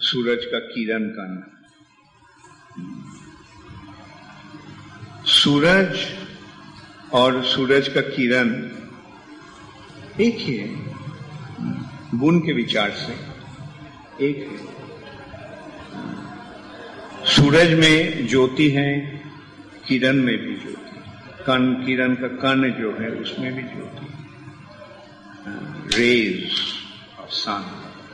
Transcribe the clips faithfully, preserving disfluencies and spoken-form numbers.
सूरज का किरण कण। सूरज और सूरज का किरण एक ही है, बुन के विचार से एक है। सूरज में ज्योति है, किरण में भी ज्योति, कण, किरण का कण जो है उसमें भी ज्योति, रेज ऑफ सन।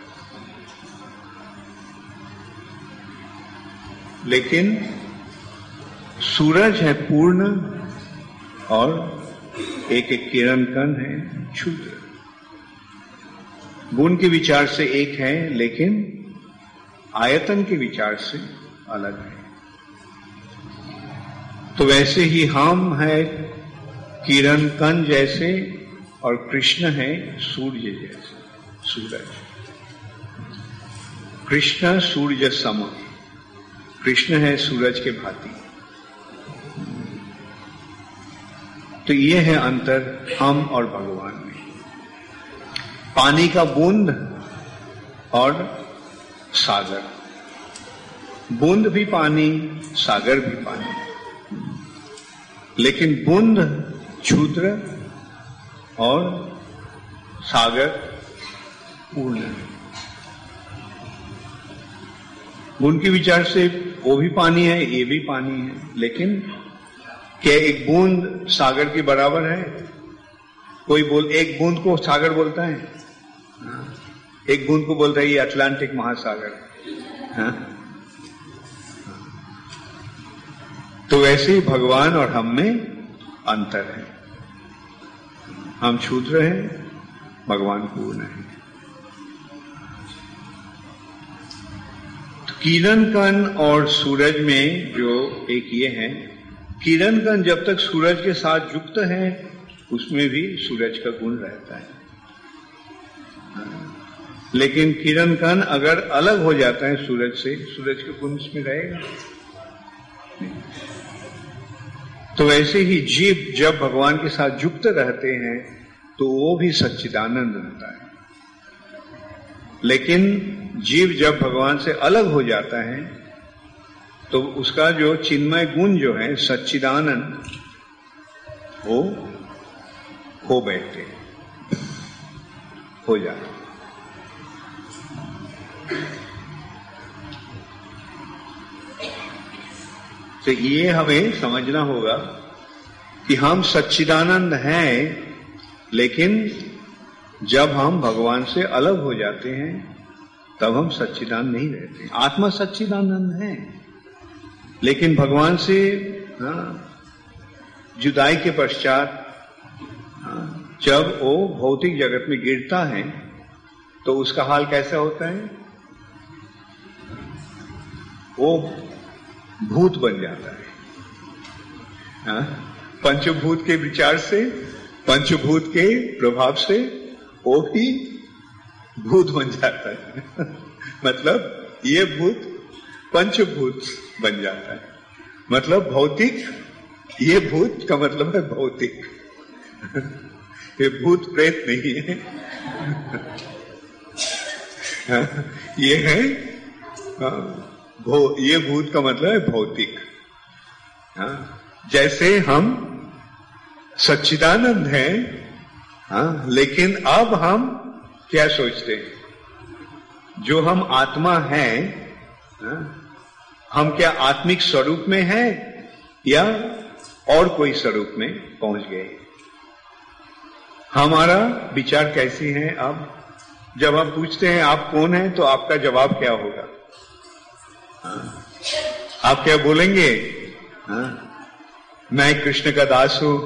लेकिन सूरज है पूर्ण और एक एक किरण कण है क्षुद्र। गुण के विचार से एक है लेकिन आयतन के विचार से अलग है। तो वैसे ही हम है किरण कण जैसे और कृष्ण है सूर्य जैसे, सूरज। कृष्ण सूर्य सम, कृष्ण है सूरज के भांति। तो ये है अंतर हम और भगवान में। पानी का बूंद और सागर, बूंद भी पानी, सागर भी पानी, लेकिन बूंद क्षुद्र और सागर पूर्ण है। बूंद के विचार से वो भी पानी है, ये भी पानी है, लेकिन क्या एक बूंद सागर के बराबर है? कोई बोल एक बूंद को सागर बोलता है, एक बूंद को बोलता है ये अटलांटिक महासागर। हाँ? तो वैसे ही भगवान और हम में अंतर है। हम क्षुद्र हैं, भगवान पूर्ण है। तो किरण कण और सूरज में जो एक ये है, किरण कण जब तक सूरज के साथ युक्त है उसमें भी सूरज का गुण रहता है, लेकिन किरण कण अगर अलग हो जाता है सूरज से, सूरज का गुण उसमें रहेगा। तो वैसे ही जीव जब भगवान के साथ युक्त रहते हैं तो वो भी सच्चिदानंद रहता है, लेकिन जीव जब भगवान से अलग हो जाता है तो उसका जो चिन्मय गुण जो है सच्चिदानंद, वो खो बैठते, हो जाते। तो ये हमें समझना होगा कि हम सच्चिदानंद हैं, लेकिन जब हम भगवान से अलग हो जाते हैं तब हम सच्चिदानंद नहीं रहते। आत्मा सच्चिदानंद है, लेकिन भगवान से हाँ, जुदाई के पश्चात हाँ, जब वो भौतिक जगत में गिरता है तो उसका हाल कैसा होता है? वो भूत बन जाता है। हाँ? पंचभूत के विचार से, पंचभूत के प्रभाव से वो भी भूत बन जाता है। मतलब ये भूत पंचभूत बन जाता है, मतलब भौतिक, ये भूत का मतलब है भौतिक। ये भूत प्रेत नहीं है। हाँ? ये है हाँ, भो ये भूत का मतलब है भौतिक। हाँ? जैसे हम सच्चिदानंद हैं, हाँ, लेकिन अब हम क्या सोचते हैं? जो हम आत्मा हैं, हाँ, हम क्या आत्मिक स्वरूप में हैं या और कोई स्वरूप में पहुंच गए? हमारा विचार कैसी है? अब जब हम पूछते हैं आप कौन हैं, तो आपका जवाब क्या होगा? हाँ, आप क्या बोलेंगे? हाँ, मैं कृष्ण का दास हूं,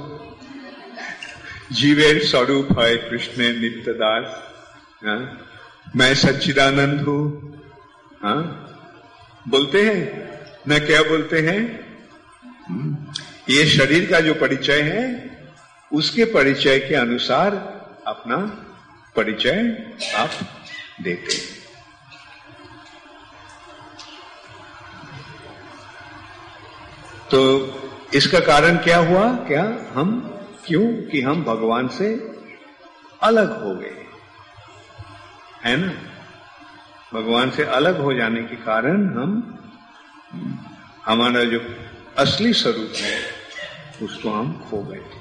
जीवेर स्वरूप है कृष्ण नित्य दास। हाँ, मैं सच्चिदानंद हूं। हाँ, बोलते हैं ना? क्या बोलते हैं? ये शरीर का जो परिचय है उसके परिचय के अनुसार अपना परिचय आप देते हैं। तो इसका कारण क्या हुआ? क्या हम क्यों कि हम भगवान से अलग हो गए, है ना? भगवान से अलग हो जाने के कारण हम हमारा जो असली स्वरूप है उसको हम खो गए थे।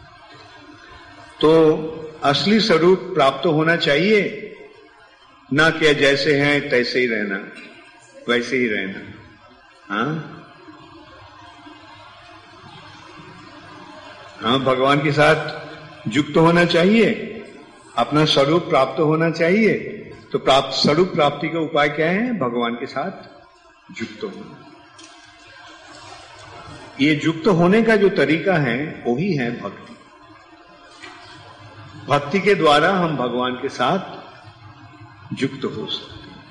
तो असली स्वरूप प्राप्त होना चाहिए, ना कि जैसे हैं तैसे ही रहना, वैसे ही रहना। हाँ हाँ भगवान के साथ युक्त होना चाहिए, अपना स्वरूप प्राप्त होना चाहिए। तो प्राप्त स्वरूप प्राप्ति का उपाय क्या है? भगवान के साथ युक्त होना। ये युक्त होने का जो तरीका है वही है भक्ति। भक्ति के द्वारा हम भगवान के साथ युक्त हो सकते हैं।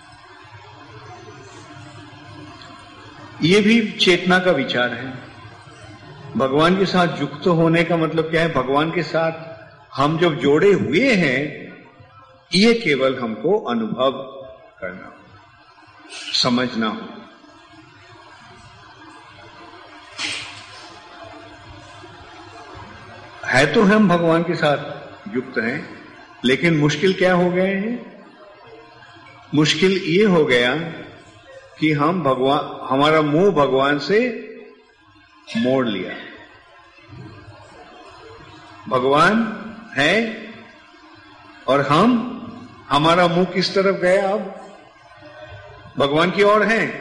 ये भी चेतना का विचार है। भगवान के साथ युक्त होने का मतलब क्या है? भगवान के साथ हम जब जोड़े हुए हैं, ये केवल हमको अनुभव करना हो, समझना हो। है तो हम भगवान के साथ युक्त हैं, लेकिन मुश्किल क्या हो गए हैं? मुश्किल ये हो गया कि हम भगवान हमारा मुंह भगवान से मोड़ लिया। भगवान है और हम हमारा मुंह किस तरफ गया? अब भगवान की ओर है।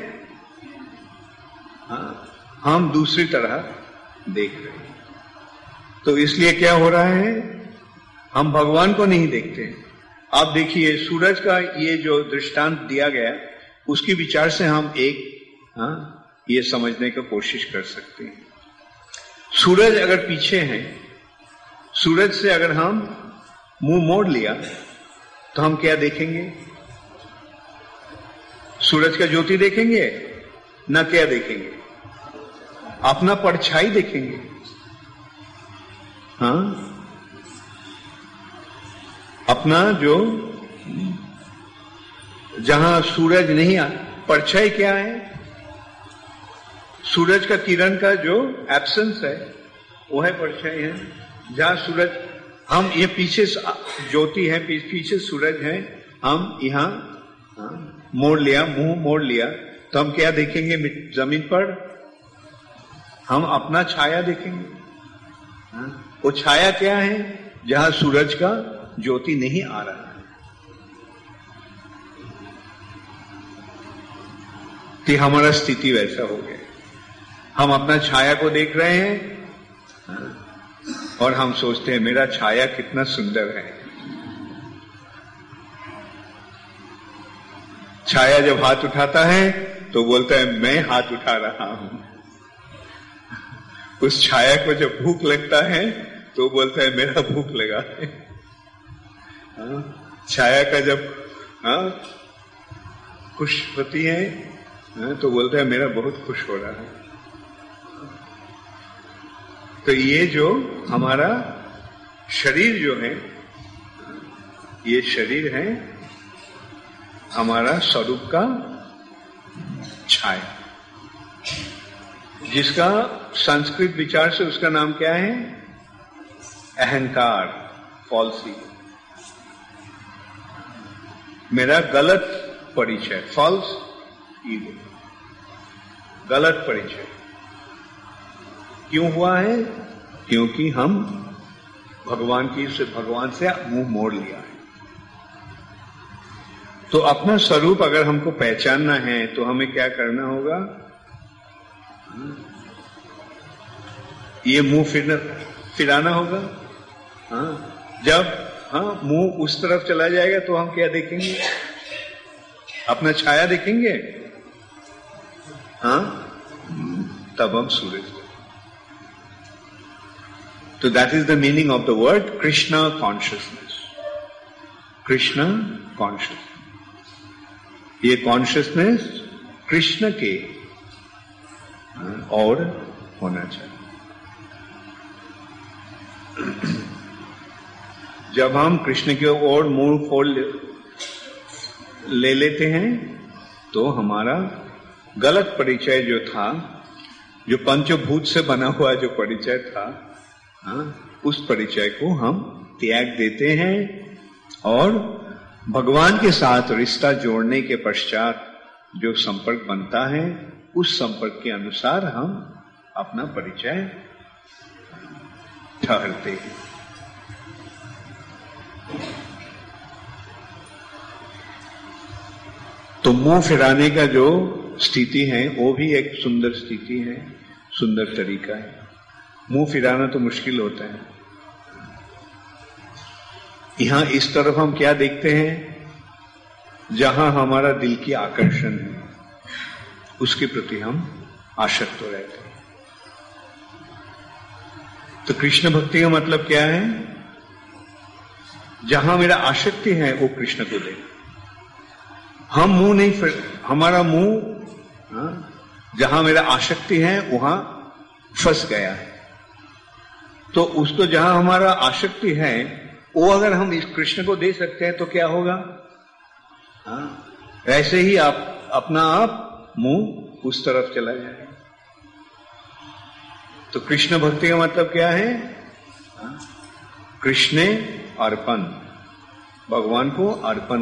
हाँ, हम दूसरी तरह देख रहे हैं। तो इसलिए क्या हो रहा है? हम भगवान को नहीं देखते। आप देखिए सूरज का ये जो दृष्टांत दिया गया, उसकी विचार से हम एक हाँ ये समझने की कोशिश कर सकते हैं। सूरज अगर पीछे है, सूरज से अगर हम मुंह मोड़ लिया तो हम क्या देखेंगे? सूरज का ज्योति देखेंगे ना, क्या देखेंगे? अपना परछाई देखेंगे। हाँ, अपना जो जहां सूरज नहीं आ, परछाई क्या है? सूरज का किरण का जो एब्सेंस है वो है परछाई है। जहां सूरज, हम ये पीछे ज्योति है, पीछे सूरज है, हम यहाँ मोड़ लिया, मुंह मोड़ लिया तो हम क्या देखेंगे? जमीन पर हम अपना छाया देखेंगे। वो छाया क्या है? जहां सूरज का ज्योति नहीं आ रहा है। कि हमारा स्थिति वैसा हो गया। हम अपना छाया को देख रहे हैं और हम सोचते हैं मेरा छाया कितना सुंदर है। छाया जब हाथ उठाता है तो बोलता है मैं हाथ उठा रहा हूं। उस छाया को जब भूख लगता है तो बोलता है मेरा भूख लगा है। छाया का जब हाँ खुश होती है तो बोलता है मेरा बहुत खुश हो रहा है। तो ये जो हमारा शरीर जो है, ये शरीर है हमारा स्वरूप का छाया, जिसका संस्कृत विचार से उसका नाम क्या है? अहंकार, फॉल्सी। मेरा गलत परिचय, फॉल्स ईगो, गलत परिचय। क्यों हुआ है? क्योंकि हम भगवान की से भगवान से मुंह मोड़ लिया है। तो अपना स्वरूप अगर हमको पहचानना है तो हमें क्या करना होगा? ये मुंह फिर फिराना होगा। हाँ, जब हाँ मुंह उस तरफ चला जाएगा तो हम क्या देखेंगे? अपना छाया देखेंगे। हाँ, तब हम सूरज। तो that is the meaning of the word Krishna consciousness. Krishna consciousness, ये कॉन्शियसनेस कृष्ण के और होना चाहिए। जब हम कृष्ण की ओर मुंह फोड़ ले लेते हैं तो हमारा गलत परिचय जो था, जो पंचभूत से बना हुआ जो परिचय था, हाँ, उस परिचय को हम त्याग देते हैं और भगवान के साथ रिश्ता जोड़ने के पश्चात जो संपर्क बनता है, उस संपर्क के अनुसार हम अपना परिचय ठहरते हैं। तो मुंह फिराने का जो स्थिति है वो भी एक सुंदर स्थिति है, सुंदर तरीका है। मुंह फिराना तो मुश्किल होता है। यहां इस तरफ हम क्या देखते हैं, जहां हमारा दिल की आकर्षण है उसके प्रति हम आसक्त हो रहते हैं। तो कृष्ण भक्ति का मतलब क्या है, जहां मेरा आसक्ति है वो कृष्ण को दे। हम मुंह नहीं फिर, हमारा मुंह जहां मेरा आसक्ति है वहां फंस गया है। तो उसको जहां हमारा आसक्ति है वो अगर हम इस कृष्ण को दे सकते हैं तो क्या होगा, हाँ, ऐसे ही आप अपना आप मुंह उस तरफ चला जाए। तो कृष्ण भक्ति का मतलब क्या है, कृष्ण अर्पण, भगवान को अर्पण,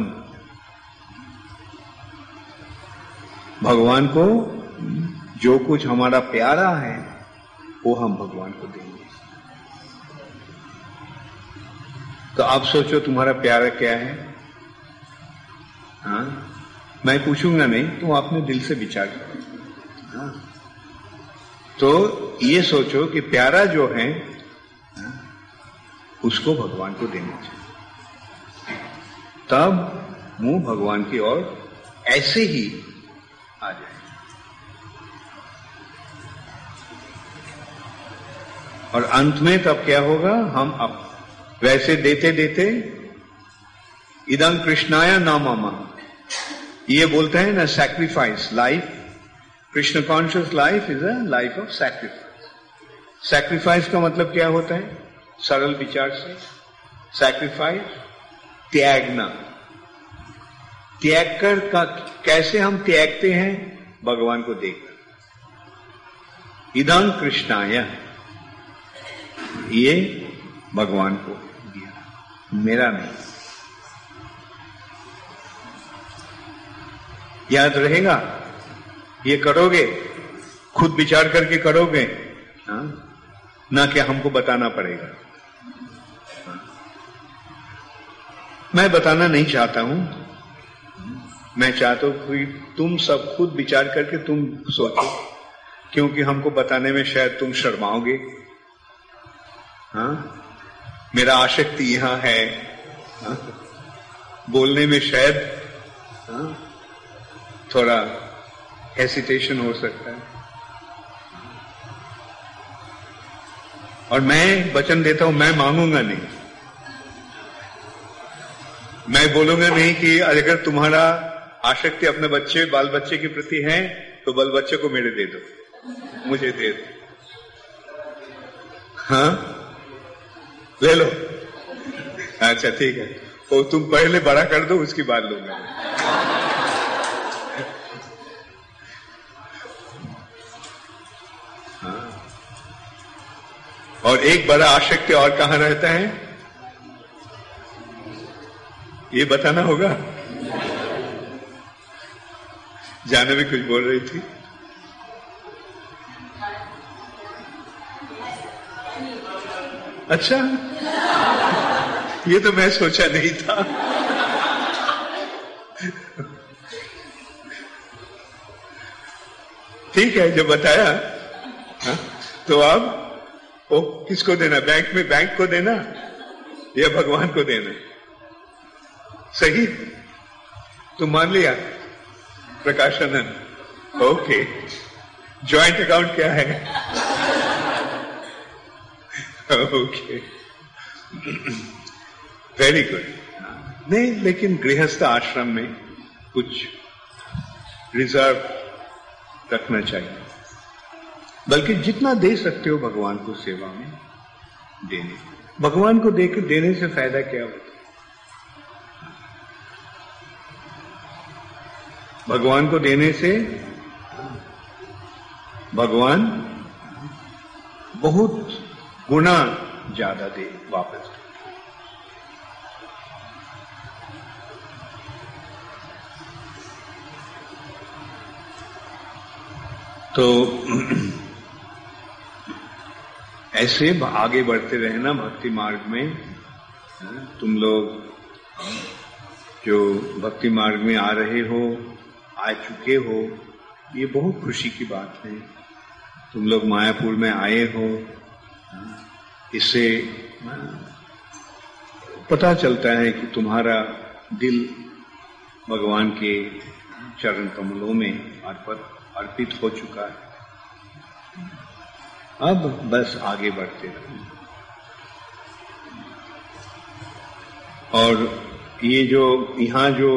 भगवान को जो कुछ हमारा प्यारा है वो हम भगवान को देंगे। तो आप सोचो तुम्हारा प्यारा क्या है, हाँ, मैं पूछूंगा नहीं, तो आपने दिल से विचार करो। हाँ, तो ये सोचो कि प्यारा जो है हाँ, उसको भगवान को देना चाहिए, तब मुंह भगवान की ओर ऐसे ही आ जाए। और अंत में तब क्या होगा, हम अब वैसे देते देते इदं कृष्णाय नामम, ये बोलते हैं ना sacrifice life, Krishna conscious life is a life of sacrifice. Sacrifice का मतलब क्या होता है, सरल विचार से, सैक्रिफाइस त्यागना। त्याग कर का कैसे हम त्यागते हैं, भगवान को देखकर। इदं कृष्णाय, ये भगवान को दिया, मेरा नहीं। याद रहेगा, ये करोगे खुद विचार करके करोगे, हाँ? ना कि हमको बताना पड़ेगा। हाँ? मैं बताना नहीं चाहता हूं, मैं चाहता हूं कि तुम सब खुद विचार करके तुम सोचो, क्योंकि हमको बताने में शायद तुम शर्माओगे। हाँ, मेरा आसक्ति यहां है, हाँ? बोलने में शायद हाँ? थोड़ा हेसिटेशन हो सकता है। और मैं वचन देता हूं, मैं मांगूंगा नहीं, मैं बोलूंगा नहीं कि अगर तुम्हारा आसक्ति अपने बच्चे बाल बच्चे के प्रति है तो बाल बच्चे को मेरे दे दो, मुझे दे दो, हाँ ले लो, अच्छा ठीक है, वो तुम पहले बड़ा कर दो उसकी बात लूंगा। हाँ। और एक बड़ा आसक्ति और कहां रहता है, ये बताना होगा। जानवी कुछ बोल रही थी, अच्छा ये तो मैं सोचा नहीं था। ठीक है, जो बताया हा? तो अब वो किसको देना, बैंक में बैंक को देना या भगवान को देना, सही तो मान लिया प्रकाशानंद, ओके। ज्वाइंट अकाउंट क्या है, ओके, वेरी गुड। नहीं, लेकिन गृहस्थ आश्रम में कुछ रिजर्व रखना चाहिए, बल्कि जितना दे सकते हो भगवान को सेवा में देने। भगवान को देकर देने से फायदा क्या होता है, भगवान को देने से भगवान बहुत गुना ज्यादा दे वापस। तो ऐसे आगे बढ़ते रहना भक्ति मार्ग में। तुम लोग जो भक्ति मार्ग में आ रहे हो, आ चुके हो, ये बहुत खुशी की बात है। तुम लोग मायापुर में आए हो, इससे पता चलता है कि तुम्हारा दिल भगवान के चरण कमलों में अर्पित हो चुका है। अब बस आगे बढ़ते रहो। और ये जो यहाँ जो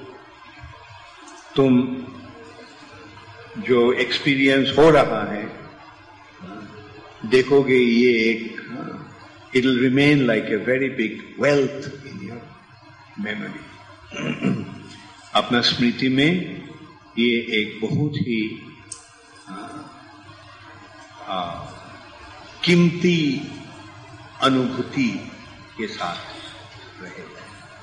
तुम जो एक्सपीरियंस हो रहा है, देखोगे ये एक it will remain like a very big wealth in your memory. अपना स्मृति में ये एक बहुत ही आ, कीमती अनुभूति के साथ रहेगा।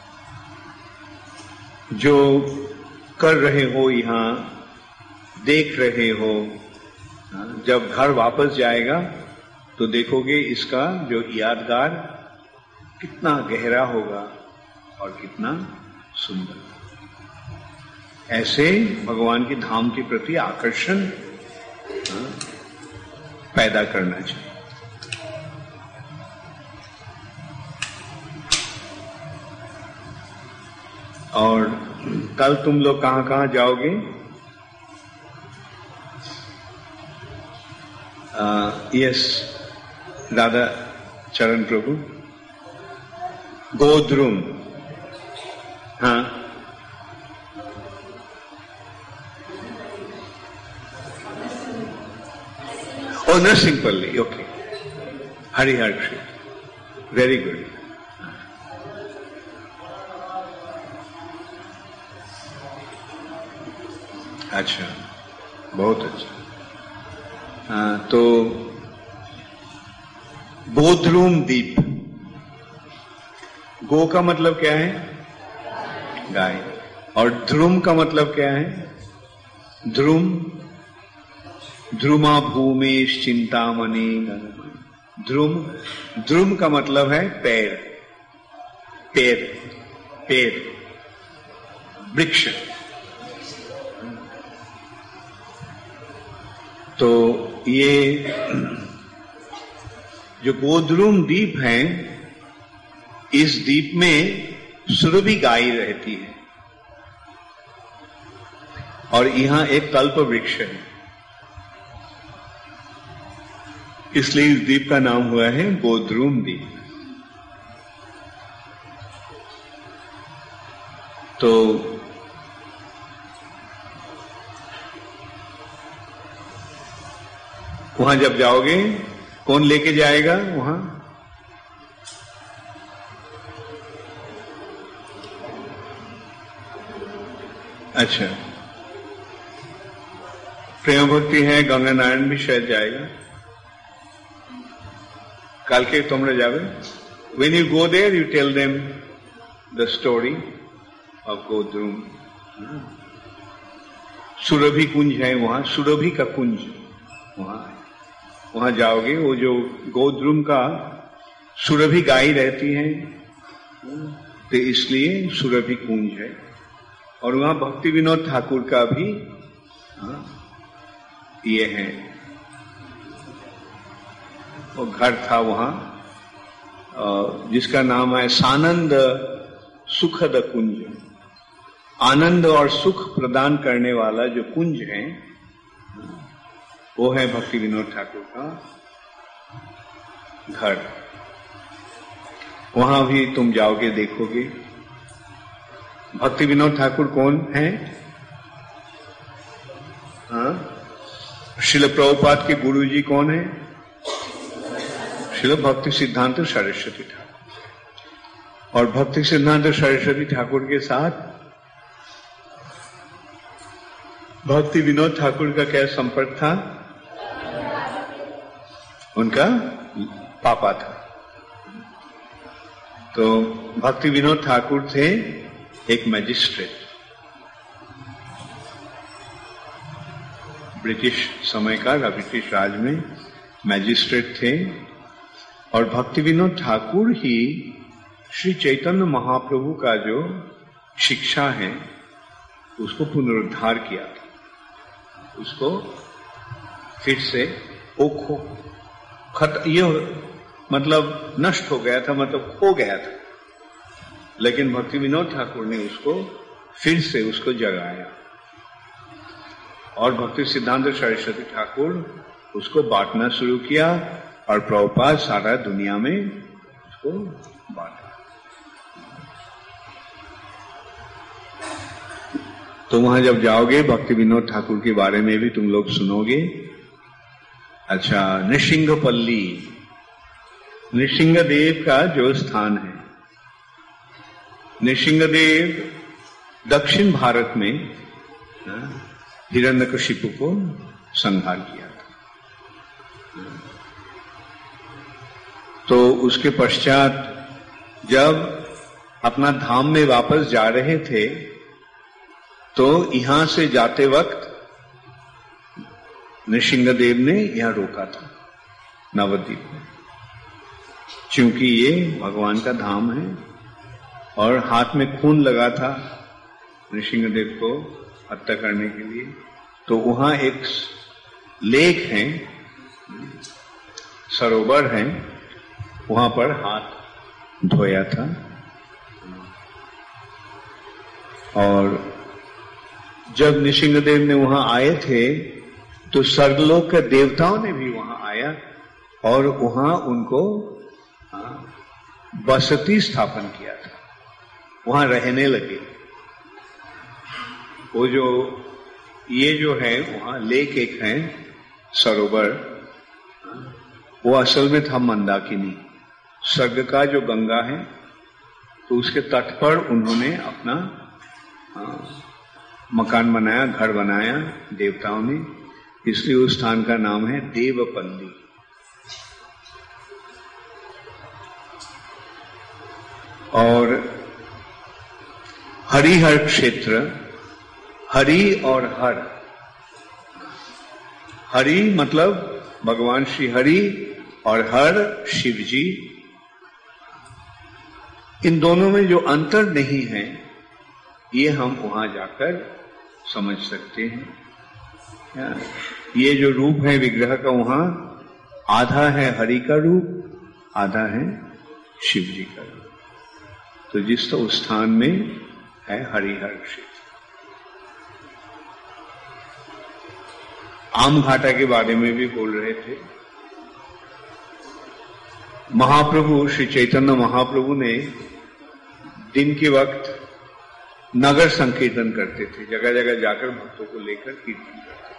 जो कर रहे हो यहाँ, देख रहे हो, जब घर वापस जाएगा तो देखोगे इसका जो यादगार कितना गहरा होगा और कितना सुंदर। ऐसे भगवान के धाम के प्रति आकर्षण पैदा करना चाहिए। और कल तुम लोग कहां कहां जाओगे? यस, राधा चरण प्रभु, गोद्रुम। हाँ, ओ नरसिंहपल्ली, ओके, हरिहर क्षेत्र, वेरी गुड। अच्छा, बहुत अच्छा। हाँ, तो गोद्रुम द्वीप, गो का मतलब क्या है? गाय। और ध्रुम का मतलब क्या है? ध्रुम, ध्रुमा भूमि चिंतामणि। ध्रुम, ध्रुम का मतलब है पेड़, पेड़, पेड़, वृक्ष। तो ये जो गोद्रुम द्वीप है, इस द्वीप में सुरभि गाय रहती है और यहां एक कल्प वृक्ष है, इसलिए इस द्वीप का नाम हुआ है गोद्रुम द्वीप। तो वहां जब जाओगे, कौन लेके जाएगा वहां? अच्छा, प्रेम भक्ति है, गंगा नारायण भी शायद जाएगा। कल के तुमने जावे। When you go there, you tell them the story of गोद्रुम। Surabhi कुंज है वहां, सुरभि का कुंज वहां वहां जाओगे। वो जो गोद्रुम का सुरभि गाय रहती है, तो इसलिए सुरभि कुंज है। और वहां भक्ति विनोद ठाकुर का भी ये है, वो घर था वहां, जिसका नाम है सानंद सुखद कुंज। आनंद और सुख प्रदान करने वाला जो कुंज है, वो है भक्ति विनोद ठाकुर का घर। वहां भी तुम जाओगे, देखोगे। भक्ति विनोद ठाकुर कौन है? हाँ, श्रील प्रभुपाद के गुरुजी कौन है? श्रील भक्ति सिद्धांत सरस्वती ठाकुर। और भक्ति सिद्धांत सरस्वती ठाकुर के साथ भक्ति विनोद ठाकुर का क्या संपर्क था? उनका पापा था। तो भक्ति विनोद ठाकुर थे एक मैजिस्ट्रेट। ब्रिटिश समय का, ब्रिटिश राज में मैजिस्ट्रेट थे। और भक्ति विनोद ठाकुर ही श्री चैतन्य महाप्रभु का जो शिक्षा है उसको पुनरुद्धार किया था, उसको फिर से वो खो खत ये मतलब नष्ट हो गया था, मतलब खो गया था, लेकिन भक्ति विनोद ठाकुर ने उसको फिर से उसको जगाया और भक्ति सिद्धांत सरस्वती ठाकुर उसको बांटना शुरू किया और प्रभुपाद सारा दुनिया में उसको बांटा। तो वहां जब जाओगे भक्ति विनोद ठाकुर के बारे में भी तुम लोग सुनोगे। अच्छा, नृसिंहपल्ली, नृसिंहदेव का जो स्थान है, नृसिंहदेव दक्षिण भारत में हिरण्यकशिपु को संहार किया था। तो उसके पश्चात जब अपना धाम में वापस जा रहे थे तो यहां से जाते वक्त नृसिंहदेव ने यहां रोका था नवद्वीप में, क्योंकि ये भगवान का धाम है और हाथ में खून लगा था नृसिंहदेव को हत्या करने के लिए। तो वहां एक लेक है, सरोवर है, वहां पर हाथ धोया था। और जब नृसिंहदेव ने वहां आए थे तो स्वर्गलोक के देवताओं ने भी वहां आया और वहां उनको बसती स्थापन किया था, वहां रहने लगे। वो जो ये जो है वहां लेक एक है सरोवर, वो असल में था मंदाकिनी, स्वर्ग का जो गंगा है, तो उसके तट पर उन्होंने अपना मकान बनाया, घर बनाया देवताओं ने, इसलिए उस स्थान का नाम है देवपल्ली। और हरिहर क्षेत्र, हरि और हर, हरि मतलब भगवान श्री हरि और हर शिव जी, इन दोनों में जो अंतर नहीं है ये हम वहां जाकर समझ सकते हैं। ये जो रूप है विग्रह का, वहां आधा है हरि का रूप, आधा है शिव जी का रूप। तो जिस तो उस स्थान में है हरिहर क्षेत्र। आम घाटा के बारे में भी बोल रहे थे। महाप्रभु श्री चैतन्य महाप्रभु ने दिन के वक्त नगर संकीर्तन करते थे, जगह जगह जाकर भक्तों को लेकर कीर्तन करते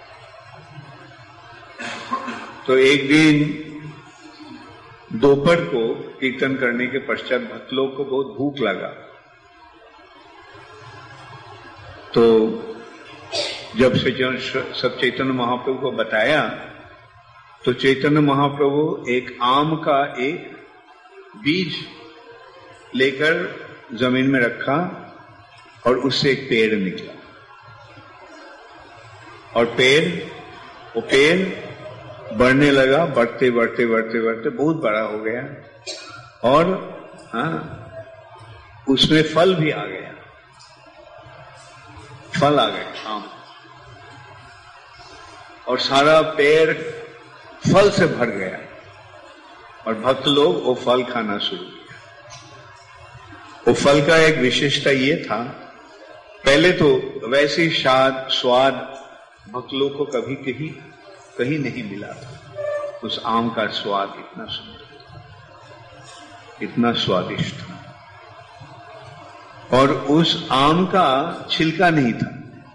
थे। तो एक दिन दोपहर को कीर्तन करने के पश्चात भक्त लोग को बहुत भूख लगा। तो जब से सब चैतन्य महाप्रभु को बताया तो चैतन्य महाप्रभु एक आम का एक बीज लेकर जमीन में रखा और उससे एक पेड़ निकला, और पेड़ वो पेड़ बढ़ने लगा, बढ़ते बढ़ते बढ़ते बढ़ते बहुत बड़ा हो गया और हाँ उसमें फल भी आ गया, फल आ गए आम, और सारा पेड़ फल से भर गया और भक्त लोग वो फल खाना शुरू किया। वो फल का एक विशेषता ये था, पहले तो वैसे स्वाद स्वाद भक्त लोग को कभी कहीं कहीं नहीं मिला था। उस आम का स्वाद इतना सुंदर था, इतना स्वादिष्ट था, और उस आम का छिलका नहीं था।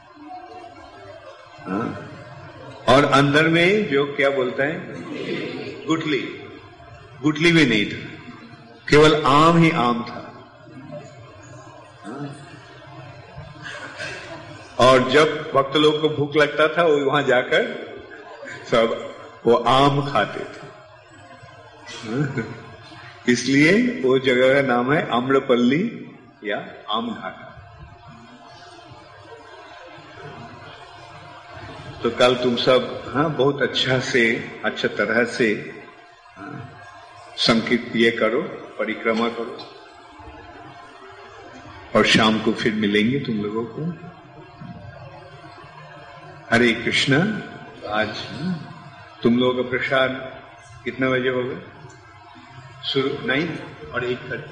हाँ? और अंदर में जो क्या बोलता है गुठली, गुठली भी नहीं था, केवल आम ही आम था। और जब भक्त लोग को भूख लगता था वो वहां जाकर सब वो आम खाते थे, इसलिए वो जगह का नाम है आम्रपल्ली या आम घाटा। तो कल तुम सब हाँ बहुत अच्छा से अच्छा तरह से संकीर्त ये करो, परिक्रमा करो, और शाम को फिर मिलेंगे तुम लोगों को। हरे कृष्णा। आज तुम लोगों का प्रसाद कितने बजे होगा? शुरू नहीं और एक थर्टी।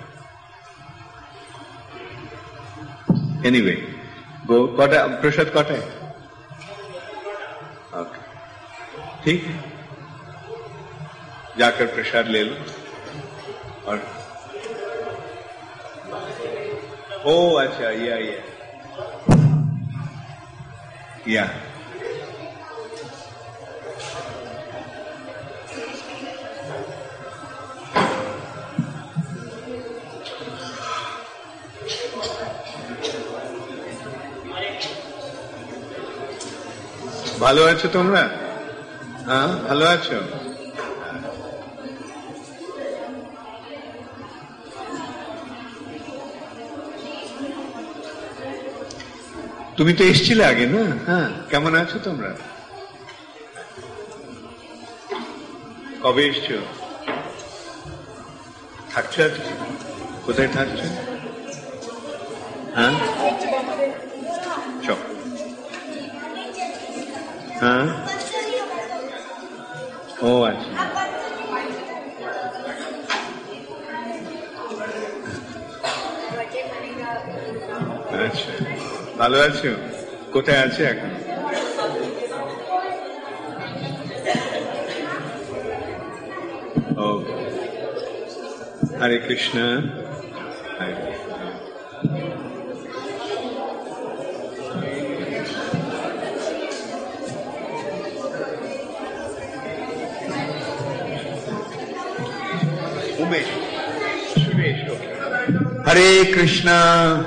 एनीवे वो कटा प्रसाद कटा है। ओके ठीक है, जाकर प्रसाद ले लो। और ओ अच्छा या या या ভালো আছো তোমরা? হ্যাঁ ভালো আছো? তুমি তো এসেছিলে আগে না? হ্যাঁ কেমন আছো তোমরা? কবে এসছো? থাকছো আজকে? কোথায় থাকছো? হ্যাঁ চল। हाँ ओ अच्छा আচ্ছা ভালো আছো? কোথায় আছে এখন? ও হরে কৃষ্ণ। हरे कृष्णा।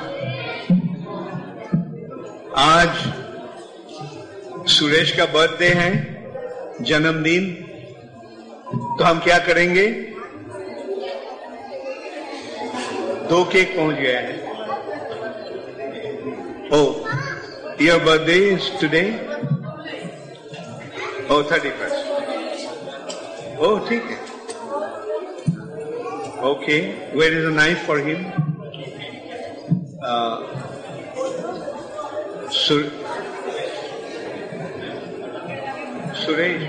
आज सुरेश का बर्थडे है, जन्मदिन। तो हम क्या करेंगे? दो केक पहुंच गया है। Oh your birthday is today? Oh thirty first. ओ ठीक है। Okay, where is a knife for him? Uh, Sur- Suresh.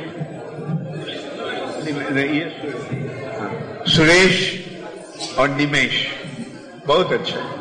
Yes, Suresh और निमेश, बहुत अच्छा।